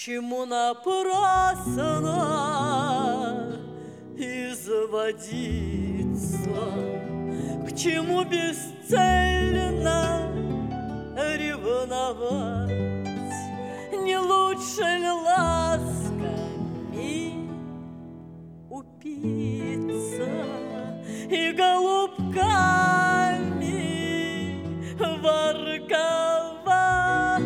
чему напрасно изводиться, к чему бесцельно ревновать? Не лучше ли ласками упиться и голубками ворковать?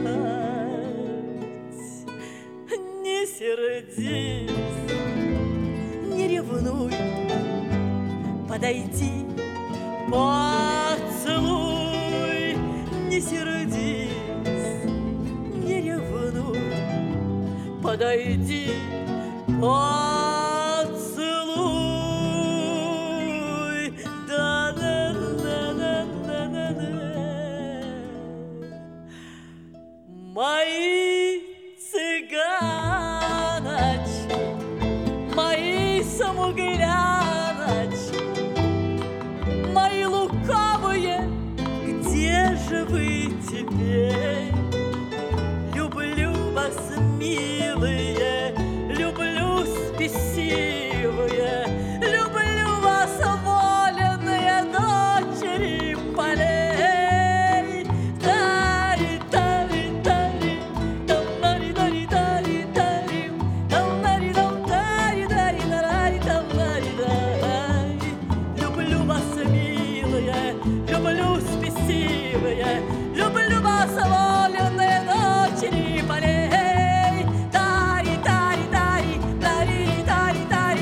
Не сердись, не ревнуй, подойди, поцелуй. Не сердись, не ревнуй, подойди, поцелуй. Да-да-да-да-да-да-да. Мои цыганочки, мои самугляночки, мои лукавые, где же вы теперь? Люблю вас, милые, люблю спесивые, люблю вас, вольные дочери полей. Тари-тари-тари, там-нари-тари-тари-тари, там-нари-там-тари-тари-тари, там-нари-тари. Люблю вас, милые, люблю спесивые, люблю вас, вольные дочери полей. Тари-тари-тари, тари-тари-тари,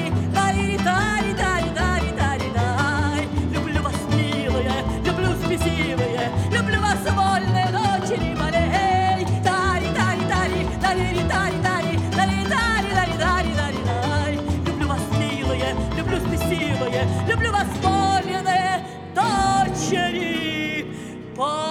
тари-тари-тари-тари-тари-тай. Люблю вас, милые, люблю спесивые, люблю вас, вольные дочери полей. Тари-тари-тари, тари-тари-тари, тари-тари-тари-тари-тари-тай. Люблю вас, милые, люблю спесивые, люблю вас, вольные дочери полей.